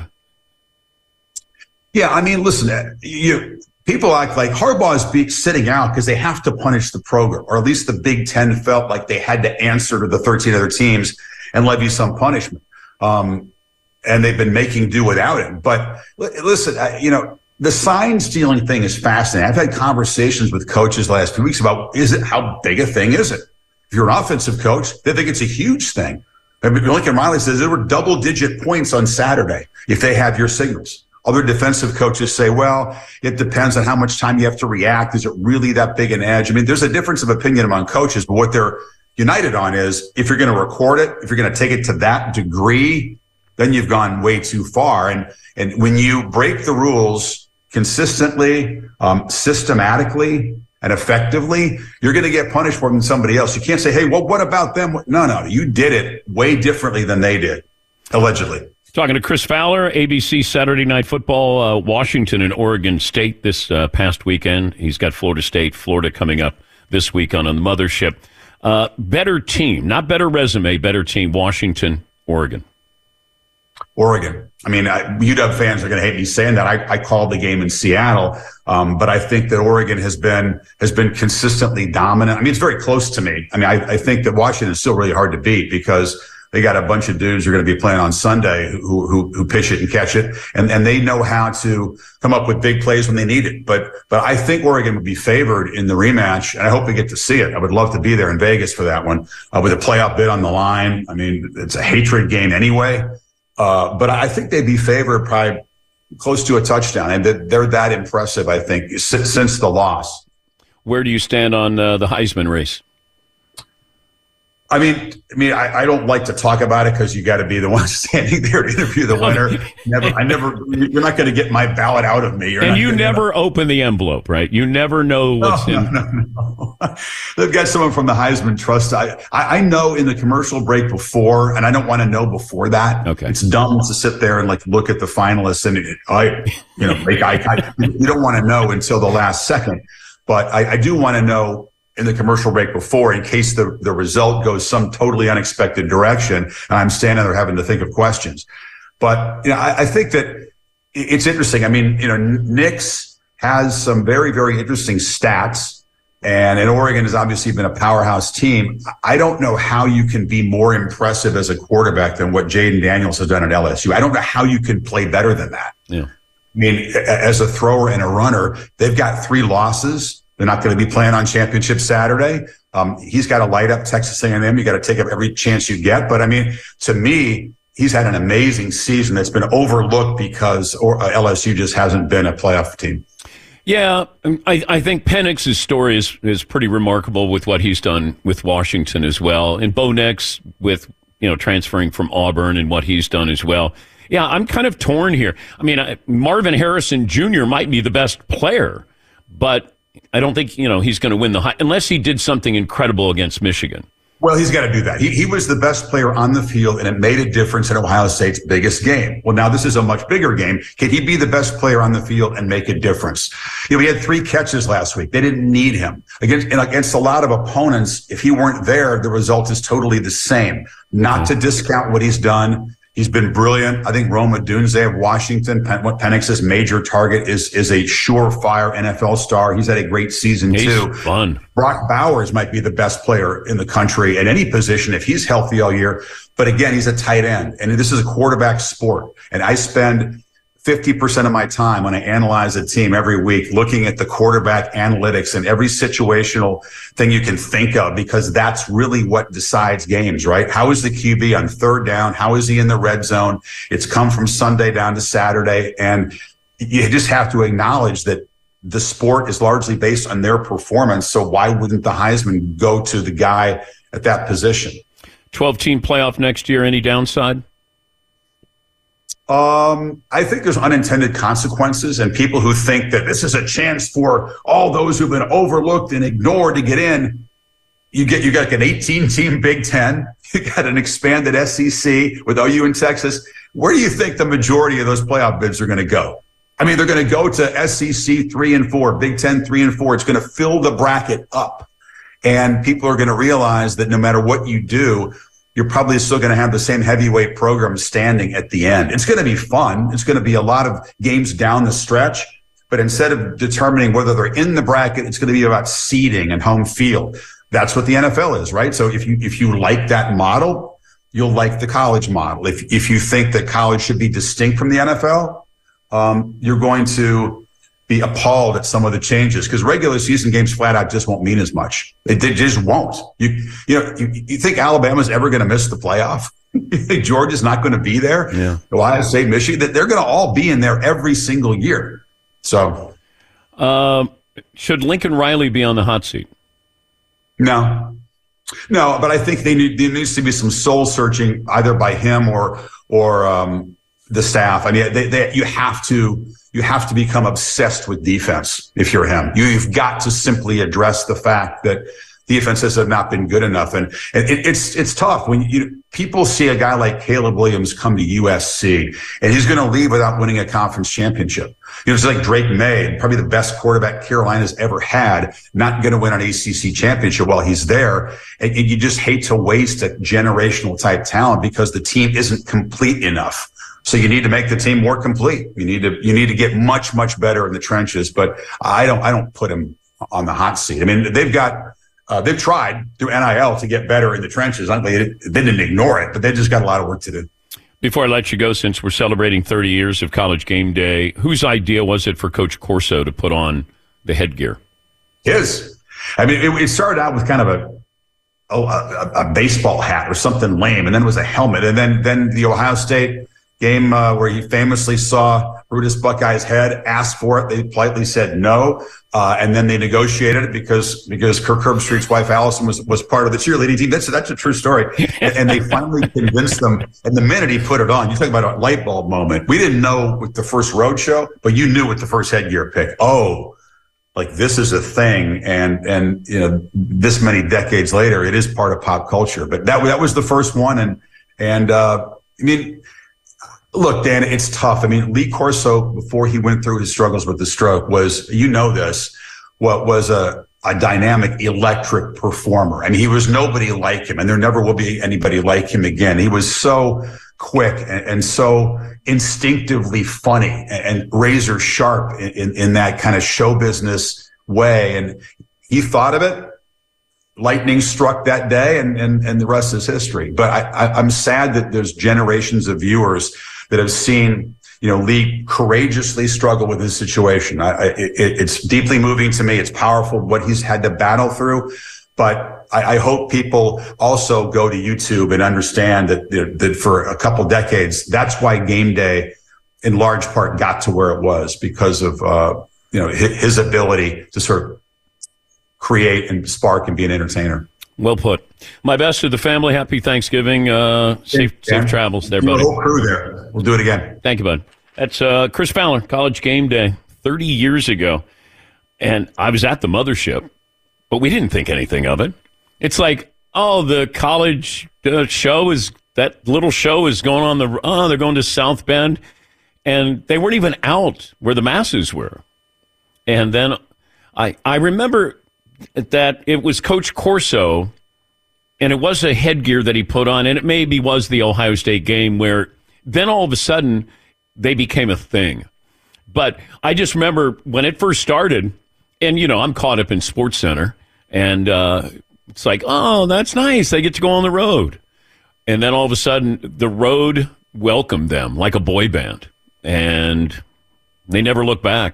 Yeah, I mean, listen, you people act like Harbaugh is be, sitting out because they have to punish the program, or at least the Big Ten felt like they had to answer to the thirteen other teams and levy some punishment. Um, and they've been making do without him. But listen, I, you know, the sign stealing thing is fascinating. I've had conversations with coaches the last few weeks about, is it, how big a thing is it? If you're an offensive coach, they think it's a huge thing. I mean, Lincoln Riley says there were double digit points on Saturday if they have your signals. Other defensive coaches say, well, it depends on how much time you have to react. Is it really that big an edge? I mean, there's a difference of opinion among coaches, but what they're united on is if you're going to record it, if you're going to take it to that degree, then you've gone way too far. And and when you break the rules consistently, um, systematically, and effectively, you're going to get punished more than somebody else. You can't say, hey, well, what about them? No, no, you did it way differently than they did, allegedly. Talking to Chris Fowler, A B C Saturday Night Football, uh, Washington and Oregon State this uh, past weekend. He's got Florida State, Florida coming up this week on, on the mothership. Uh, better team, not better resume, better team, Washington, Oregon. Oregon. I mean, I, U W fans are going to hate me saying that. I, I called the game in Seattle, um, but I think that Oregon has been has been consistently dominant. I mean, it's very close to me. I mean, I, I think that Washington is still really hard to beat because they got a bunch of dudes who are going to be playing on Sunday who, who, who pitch it and catch it. And, and they know how to come up with big plays when they need it. But, but I think Oregon would be favored in the rematch. And I hope we get to see it. I would love to be there in Vegas for that one, uh, with a playoff bid on the line. I mean, it's a hatred game anyway. Uh, but I think they'd be favored probably close to a touchdown. And they're that impressive, I think, since, since the loss. Where do you stand on uh, the Heisman race? I mean, I mean, I, I don't like to talk about it because you got to be the one standing there to interview the winner. Never, I never. You're not going to get my ballot out of me. You're and you gonna, never open the envelope, right? You never know what's no, in. No, no, no. They've got someone from the Heisman Trust. I, I, I know in the commercial break before, and I don't want to know before that. Okay, it's dumb to sit there and like look at the finalists and I, you know, make eye contact. You don't want to know until the last second, but I, I do want to know in the commercial break before, in case the, the result goes some totally unexpected direction, and I'm standing there having to think of questions. But, you know, I, I think that it's interesting. I mean, you know, Nix has some very, very interesting stats, and, and Oregon has obviously been a powerhouse team. I don't know how you can be more impressive as a quarterback than what Jaden Daniels has done at L S U. I don't know how you can play better than that. Yeah. I mean, as a thrower and a runner, they've got three losses. They're not going to be playing on Championship Saturday. Um, he's got to light up Texas A and M. You got to take up every chance you get. But I mean, to me, he's had an amazing season that's been overlooked because or, uh, L S U just hasn't been a playoff team. Yeah, I, I think Penix's story is, is pretty remarkable with what he's done with Washington as well. And Bo Nix with, you know, transferring from Auburn and what he's done as well. Yeah, I'm kind of torn here. I mean, I, Marvin Harrison Junior might be the best player, but I don't think, you know, he's going to win the high unless he did something incredible against Michigan. Well, he's got to do that. He, he was the best player on the field, and it made a difference in Ohio State's biggest game. Well, now this is a much bigger game. Can he be the best player on the field and make a difference? You know, he had three catches last week. They didn't need him. Against, and against a lot of opponents, if he weren't there, the result is totally the same. Not to discount what he's done. He's been brilliant. I think Rome Odunze of Washington, Pen- Penix's major target, is is a surefire N F L star. He's had a great season, he's too. Fun. Brock Bowers might be the best player in the country at any position if he's healthy all year. But again, he's a tight end, and this is a quarterback sport. And I spend fifty percent of my time when I analyze a team every week, looking at the quarterback analytics and every situational thing you can think of, because that's really what decides games, right? How is the Q B on third down? How is he in the red zone? It's come from Sunday down to Saturday. And you just have to acknowledge that the sport is largely based on their performance. So why wouldn't the Heisman go to the guy at that position? twelve-team playoff next year, any downside? Um, I think there's unintended consequences, and people who think that this is a chance for all those who've been overlooked and ignored to get in. You get you got an eighteen-team Big Ten, you got an expanded S E C with O U and Texas. Where do you think the majority of those playoff bids are going to go? I mean, they're going to go to S E C three and four, Big Ten three and four. It's going to fill the bracket up, and people are going to realize that no matter what you do, you're probably still going to have the same heavyweight program standing at the end. It's going to be fun. It's going to be a lot of games down the stretch. But instead of determining whether they're in the bracket, it's going to be about seeding and home field. That's what the N F L is, right? So if you if you like that model, you'll like the college model. If if you think that college should be distinct from the N F L, um, you're going to be appalled at some of the changes, because regular season games flat out just won't mean as much. They, they just won't. You you know you, you think Alabama's ever going to miss the playoff? You think Georgia's not going to be there? Yeah. Ohio State, Michigan, that they're going to all be in there every single year. So, um, should Lincoln Riley be on the hot seat? No, no, but I think they need, there needs to be some soul searching either by him or or um, the staff. I mean, they, they, you have to. You have to become obsessed with defense if you're him. You've got to simply address the fact that defenses have not been good enough. And, and it, it's it's tough when you people see a guy like Caleb Williams come to U S C and he's going to leave without winning a conference championship. You know, it's like Drake May, probably the best quarterback Carolina's ever had, not going to win an A C C championship while he's there. And, and you just hate to waste a generational type talent because the team isn't complete enough. So you need to make the team more complete. You need to you need to get much much better in the trenches. But I don't I don't put him on the hot seat. I mean, they've got uh, they've tried through N I L to get better in the trenches. They didn't ignore it, but they just got a lot of work to do. Before I let you go, since we're celebrating thirty years of College Game Day, whose idea was it for Coach Corso to put on the headgear? His. I mean, it, it started out with kind of a. Oh, a, a baseball hat or something lame, and then it was a helmet, and then then the Ohio State game uh, where he famously saw Brutus Buckeye's head, asked for it. They politely said no, uh, and then they negotiated it because because Kirk Herbstreit's wife Allison was was part of the cheerleading team. That's that's a true story, and, and they finally convinced them. And the minute he put it on, you talk about a light bulb moment. We didn't know with the first road show, but you knew with the first headgear pick. Oh. Like this is a thing, and and you know this many decades later, it is part of pop culture. But that that was the first one, and and uh, I mean, look, Dan, it's tough. I mean, Lee Corso, before he went through his struggles with the stroke, was you know this, what was a a dynamic, electric performer. I mean, he was nobody like him, and there never will be anybody like him again. He was so quick and, and so instinctively funny and, and razor sharp in, in, in that kind of show business way. And he thought of it. Lightning struck that day, and, and, and the rest is history. But I, I, I'm sad that there's generations of viewers that have seen, you know, Lee courageously struggle with this situation. I, I, it, it's deeply moving to me. It's powerful what he's had to battle through. But I, I hope people also go to YouTube and understand that, that for a couple decades, that's why Game Day in large part got to where it was, because of, uh, you know, his, his ability to sort of create and spark and be an entertainer. Well put. My best to the family. Happy Thanksgiving. Uh, safe yeah. safe travels there, You buddy. the whole crew there. We'll do it again. Thank you, bud. That's uh, Chris Fowler, College Game Day, thirty years ago. And I was at the mothership, but we didn't think anything of it. It's like, oh, the college uh, show is, that little show is going on the, oh, they're going to South Bend. And they weren't even out where the masses were. And then I I remember that it was Coach Corso, and it was a headgear that he put on, and it maybe was the Ohio State game where then all of a sudden they became a thing. But I just remember when it first started, and, you know, I'm caught up in Sports Center, and uh, it's like, oh, that's nice. They get to go on the road. And then all of a sudden the road welcomed them like a boy band. and they never look back.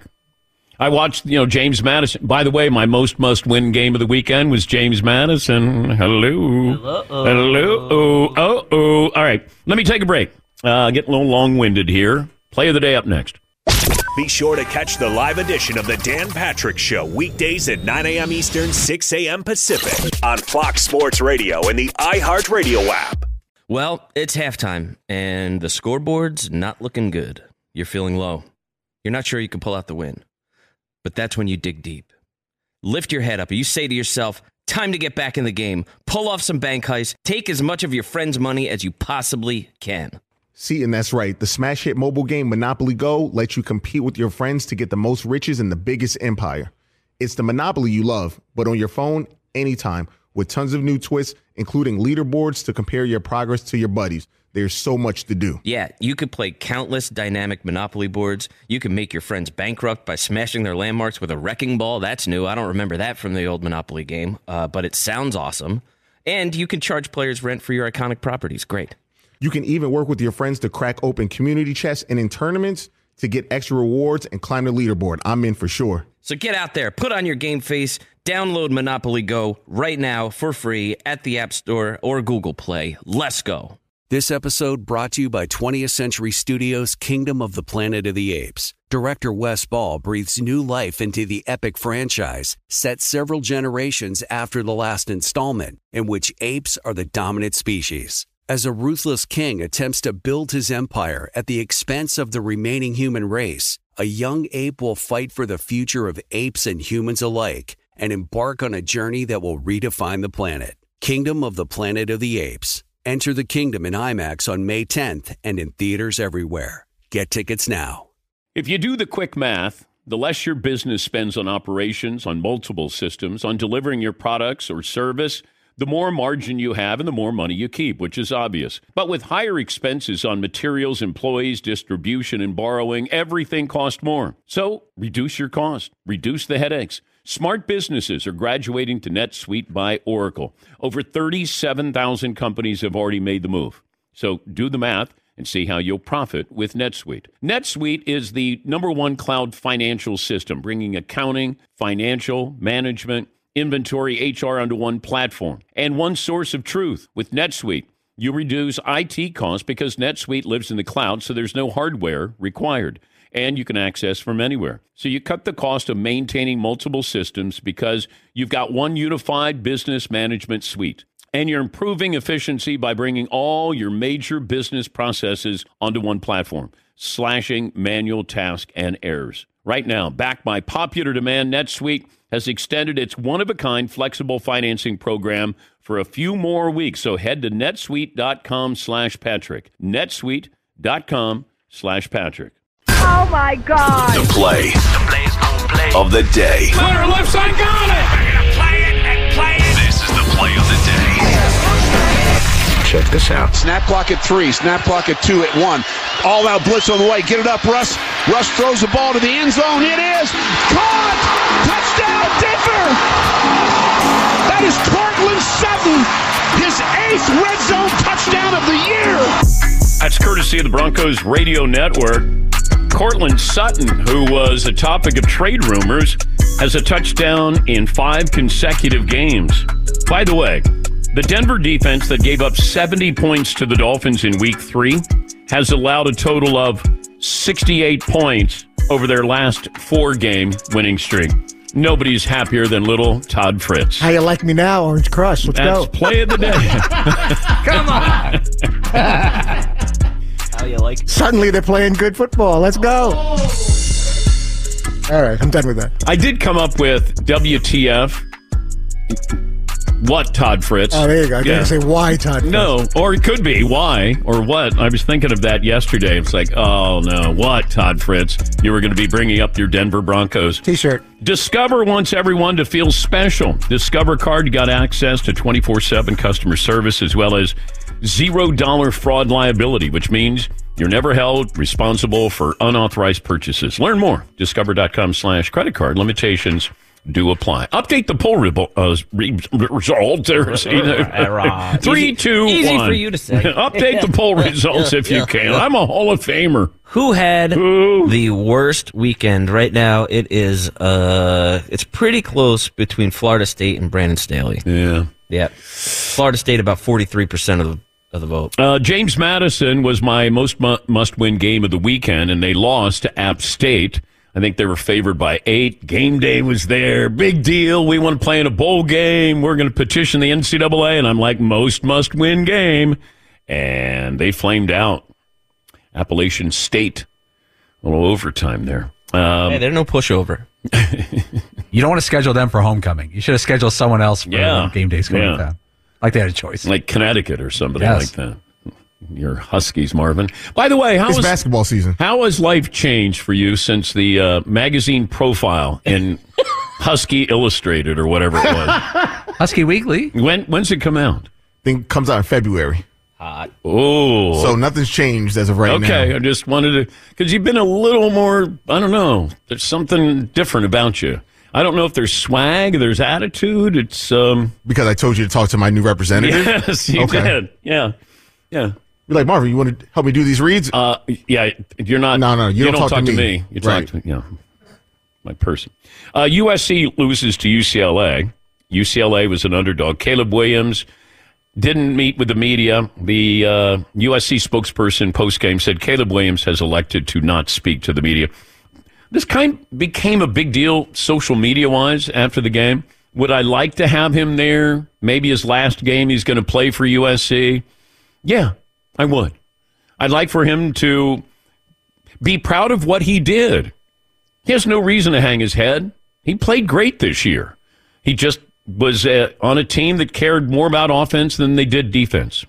I watched, you know, James Madison. By the way, my most must-win game of the weekend was James Madison. Hello. Hello. Hello. Oh, oh, oh. All right, let me take a break. Uh, getting a little long-winded here. Play of the day up next. Be sure to catch the live edition of the Dan Patrick Show weekdays at nine a.m. Eastern, six a.m. Pacific on Fox Sports Radio and the iHeartRadio app. Well, it's halftime, and the scoreboard's not looking good. You're feeling low. You're not sure you can pull out the win. But that's when you dig deep. Lift your head up. You say to yourself, time to get back in the game. Pull off some bank heists. Take as much of your friend's money as you possibly can. See, and that's right. The smash hit mobile game Monopoly Go lets you compete with your friends to get the most riches in the biggest empire. It's the Monopoly you love, but on your phone, anytime, with tons of new twists, including leaderboards to compare your progress to your buddies. There's so much to do. Yeah, you could play countless dynamic Monopoly boards. You can make your friends bankrupt by smashing their landmarks with a wrecking ball. That's new. I don't remember that from the old Monopoly game, uh, but it sounds awesome. And you can charge players rent for your iconic properties. Great. You can even work with your friends to crack open community chests and in tournaments to get extra rewards and climb the leaderboard. I'm in for sure. So get out there, put on your game face, download Monopoly Go right now for free at the App Store or Google Play. Let's go. This episode brought to you by twentieth Century Studios' Kingdom of the Planet of the Apes. Director Wes Ball breathes new life into the epic franchise, set several generations after the last installment, in which apes are the dominant species. As a ruthless king attempts to build his empire at the expense of the remaining human race, a young ape will fight for the future of apes and humans alike and embark on a journey that will redefine the planet. Kingdom of the Planet of the Apes. Enter the kingdom in IMAX on May tenth and in theaters everywhere. Get tickets now. If you do the quick math, the less your business spends on operations, on multiple systems, on delivering your products or service, the more margin you have and the more money you keep, which is obvious. But with higher expenses on materials, employees, distribution, and borrowing, everything costs more. So reduce your cost. Reduce the headaches. Smart businesses are graduating to NetSuite by Oracle. Over thirty-seven thousand companies have already made the move. So do the math and see how you'll profit with NetSuite. NetSuite is the number one cloud financial system, bringing accounting, financial, management, inventory, H R onto one platform and one source of truth. With NetSuite, you reduce I T costs because NetSuite lives in the cloud, so there's no hardware required, and you can access from anywhere. So you cut the cost of maintaining multiple systems because you've got one unified business management suite, and you're improving efficiency by bringing all your major business processes onto one platform, slashing manual tasks and errors. Right now, backed by popular demand, NetSuite has extended its one-of-a-kind flexible financing program for a few more weeks. So head to netsuite.com slash Patrick. netsuite.com slash Patrick. Oh, my God. The play, the play's gonna play of the day. Center left side, got it. We're going to play it and play it. This is the play of the day. Check this out. Snap clock at three. Snap clock at two at one. All out blitz on the way. Get it up, Russ. Russ throws the ball to the end zone. It is caught. Touchdown, Denver. That is Cortland Sutton. His eighth red zone touchdown of the year. That's courtesy of the Broncos Radio Network. Cortland Sutton, who was a topic of trade rumors, has a touchdown in five consecutive games. By the way, the Denver defense that gave up seventy points to the Dolphins in week three has allowed a total of sixty-eight points over their last four-game winning streak. Nobody's happier than little Todd Fritz. How you like me now, Orange Crush? Let's That's go. Play of the day. Come on. How you like it? Suddenly they're playing good football. Let's go. All right, I'm done with that. I did come up with W T F. What, Todd Fritz? Oh, there you go. I was Yeah. going to say why, Todd Fritz. No, or it could be why or what. I was thinking of that yesterday. It's like, oh no, what, Todd Fritz? You were going to be bringing up your Denver Broncos T-shirt. Discover wants everyone to feel special. Discover Card got access to twenty-four seven customer service as well as zero dollar fraud liability, which means you're never held responsible for unauthorized purchases. Learn more. Discover.com slash credit card. Limitations do apply. Update the poll re- uh, re- results. There. Three, two, one. Easy for you to say. Update the poll results if you can. I'm a Hall of Famer. Who had Who? the worst weekend? Right now, it is. Uh, it's pretty close between Florida State and Brandon Staley. Yeah, yeah. Florida State about forty-three percent of the of the vote. Uh, James Madison was my most mu- must-win game of the weekend, and they lost to App State. I think they were favored by eight. Game day was there. Big deal. We want to play in a bowl game. We're going to petition the N C double A. And I'm like, most must-win game. And they flamed out. Appalachian State. A little overtime there. Um, hey, they're no pushover. You don't want to schedule them for homecoming. You should have scheduled someone else for Yeah. game days going Yeah. down. Like they had a choice. Like Connecticut or somebody Yes. like that. Your Huskies, Marvin. By the way, how It's was basketball season? How has life changed for you since the uh, magazine profile in Husky Illustrated or whatever it was? Husky Weekly. When when's it come out? I think it comes out in February. Hot. Oh, So nothing's changed as of right now. okay. I just wanted to because you've been a little more. I don't know. There's something different about you. I don't know if there's swag, there's attitude. It's um Because I told you to talk to my new representative? yes, you Okay. did. Yeah, yeah. You're like, Marvin, you want to help me do these reads? Uh, yeah, you're not. No, no, you don't talk to to me. me. You talk Right. to yeah, my person. Uh, U S C loses to U C L A. U C L A was an underdog. Caleb Williams didn't meet with the media. The uh, U S C spokesperson post-game said Caleb Williams has elected to not speak to the media. This kind of became a big deal social media-wise after the game. Would I like to have him there? Maybe his last game he's going to play for U S C? Yeah, I would. I'd like for him to be proud of what he did. He has no reason to hang his head. He played great this year. He just was uh, on a team that cared more about offense than they did defense.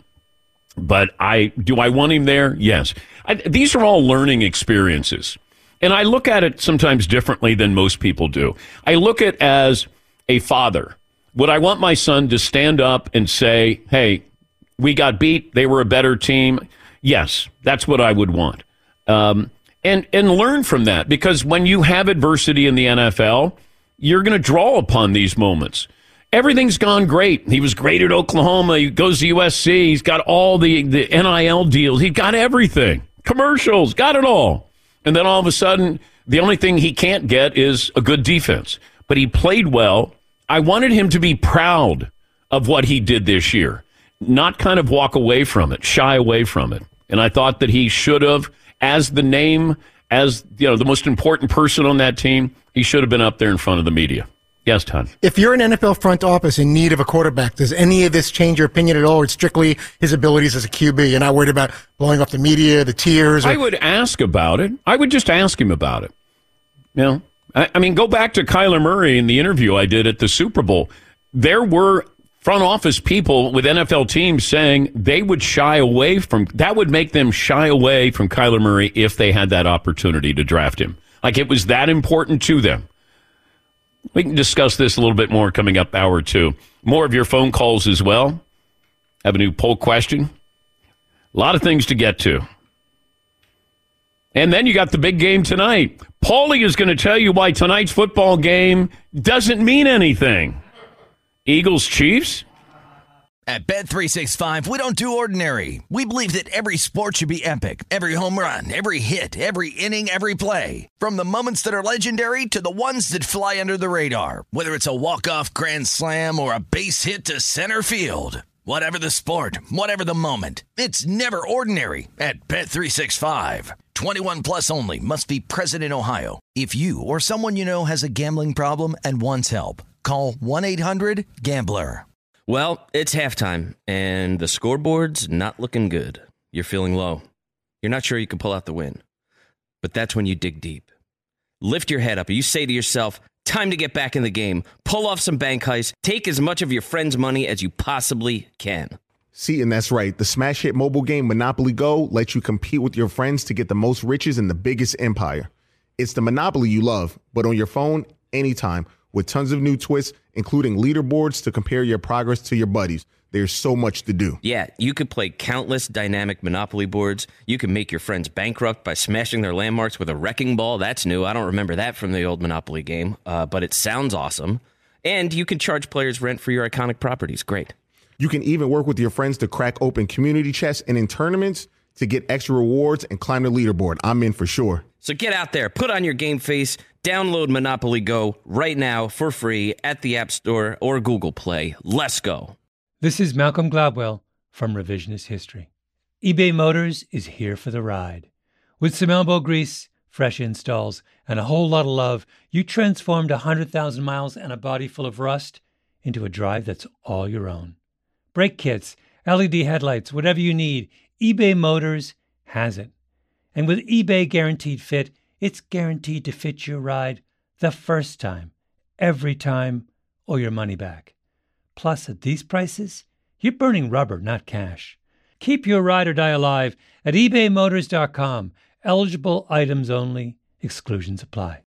But I do I want him there? Yes. I, these are all learning experiences. And I look at it sometimes differently than most people do. I look at it as a father. Would I want my son to stand up and say, hey, we got beat, they were a better team? Yes, that's what I would want. Um, and, and learn from that, because when you have adversity in the N F L, you're going to draw upon these moments. Everything's gone great. He was great at Oklahoma. He goes to U S C. He's got all the, the N I L deals. He's got everything. Commercials, got it all. And then all of a sudden, the only thing he can't get is a good defense. But he played well. I wanted him to be proud of what he did this year, not kind of walk away from it, shy away from it. And I thought that he should have, as the name, as you know, the most important person on that team, he should have been up there in front of the media. Yes, Todd. If you're an N F L front office in need of a quarterback, does any of this change your opinion at all? It's strictly his abilities as a Q B. You're not worried about blowing off the media, the tiers? Or- I would ask about it. I would just ask him about it. You know, I, I mean, go back to Kyler Murray in the interview I did at the Super Bowl. There were front office people with N F L teams saying they would shy away from, that would make them shy away from Kyler Murray if they had that opportunity to draft him. Like it was that important to them. We can discuss this a little bit more coming up hour two. More of your phone calls as well. Have a new poll question. A lot of things to get to. And then you got the big game tonight. Paulie is going to tell you why tonight's football game doesn't mean anything. Eagles Chiefs? At Bet three sixty-five, we don't do ordinary. We believe that every sport should be epic. Every home run, every hit, every inning, every play. From the moments that are legendary to the ones that fly under the radar. Whether it's a walk-off grand slam or a base hit to center field. Whatever the sport, whatever the moment. It's never ordinary at Bet three sixty-five. twenty-one plus only. Must be present in Ohio. If you or someone you know has a gambling problem and wants help, call one eight hundred gambler. Well, it's halftime, and the scoreboard's not looking good. You're feeling low. You're not sure you can pull out the win. But that's when you dig deep. Lift your head up, and you say to yourself, time to get back in the game. Pull off some bank heists. Take as much of your friend's money as you possibly can. See, and that's right. The smash hit mobile game Monopoly Go lets you compete with your friends to get the most riches in the biggest empire. It's the Monopoly you love, but on your phone, anytime, with tons of new twists, including leaderboards to compare your progress to your buddies. There's so much to do. Yeah, you could play countless dynamic Monopoly boards. You can make your friends bankrupt by smashing their landmarks with a wrecking ball. That's new. I don't remember that from the old Monopoly game, uh, but it sounds awesome. And you can charge players rent for your iconic properties. Great. You can even work with your friends to crack open community chests and in tournaments to get extra rewards and climb the leaderboard. I'm in for sure. So get out there, put on your game face, download Monopoly Go right now for free at the App Store or Google Play. Let's go. This is Malcolm Gladwell from Revisionist History. eBay Motors is here for the ride. With some elbow grease, fresh installs, and a whole lot of love, you transformed one hundred thousand miles and a body full of rust into a drive that's all your own. Brake kits, L E D headlights, whatever you need, eBay Motors has it. And with eBay Guaranteed Fit, it's guaranteed to fit your ride the first time, every time, or your money back. Plus, at these prices, you're burning rubber, not cash. Keep your ride or die alive at ebay motors dot com. Eligible items only. Exclusions apply.